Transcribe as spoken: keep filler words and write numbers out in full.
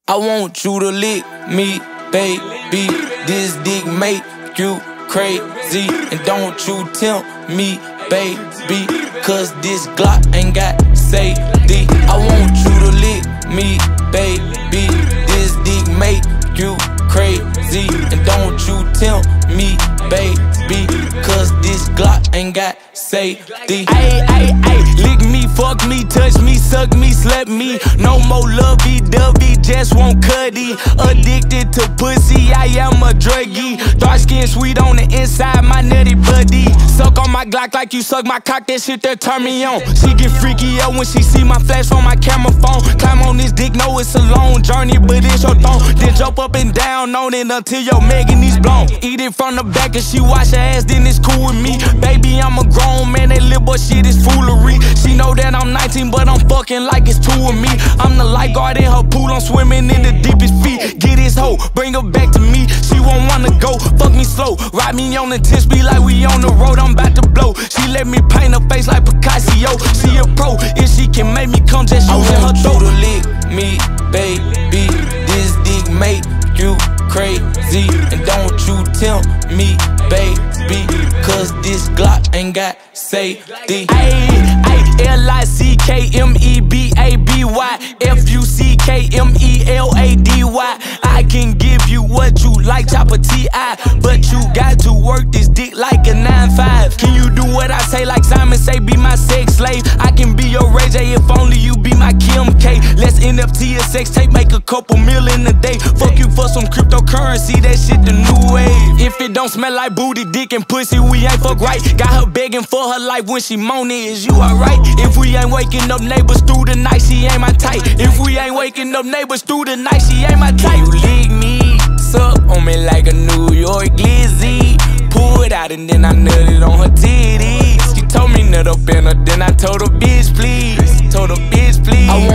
I want you to lick me, baby. This dick make you crazy. And don't you tempt me, baby, cause this Glock ain't got safety. I want you to lick me, baby. This dick make you crazy. And don't you tempt me, baby, cause this Glock ain't got safety. Ayy, ayy, ayy, lick me, fuck me, touch me, suck me, slap me. No more lovey-dovey, just want cutty. Addicted to pussy, I am a druggie. Dark skin, sweet on the inside, my nutty buddy. Suck on my Glock like you suck my cock, that shit that turn me on. She get freaky up when she see my flash from my camera phone. Climb on this dick, know it's a long journey, but it's your thong. Then jump up and down on it until your Megan blown. Eat it from the back and she wash her ass, then it's cool with me. Baby, I'm a grown man, that little boy shit is foolery. She know that I'm nineteen, but I'm fucking like it's two of me. I'm the lifeguard in her pool, I'm swimming in the deepest feet. Get this hoe, bring her back to me. She won't wanna go, fuck me slow. Ride me on the ten speed like we on the road, I'm about to blow. She let me paint her face like Picasso. She a pro, if she can make me come, just shoot in her throat. I want you to lick me, baby. This dick make you crazy. And don't you tempt me, baby, cause this Glock ain't got safety. Ayy, ayy, L I C K M E B A B Y F U C K M E L A D Y. I can give you what you like, chopper T I, but you got to work this dick like a nine five. Can you do what I say like Simon say, be my sex slave? I can be your Ray J if only you be my Kim K. Let's N F T a sex tape, make a couple mil in a day. Fuck you for some cryptocurrency, that shit the new wave. If it don't smell like booty, dick and pussy, we ain't fuck right. Got her begging for her life when she moaning, is you alright? If we ain't waking up neighbors through the night, she ain't my type. If we ain't waking up neighbors through the night, she ain't my type. You lick me, suck on me like a New York glizzy. Pull it out and then I nutted on her titties. She told me nut up in her, then I told her bitch please. Told her bitch please. I want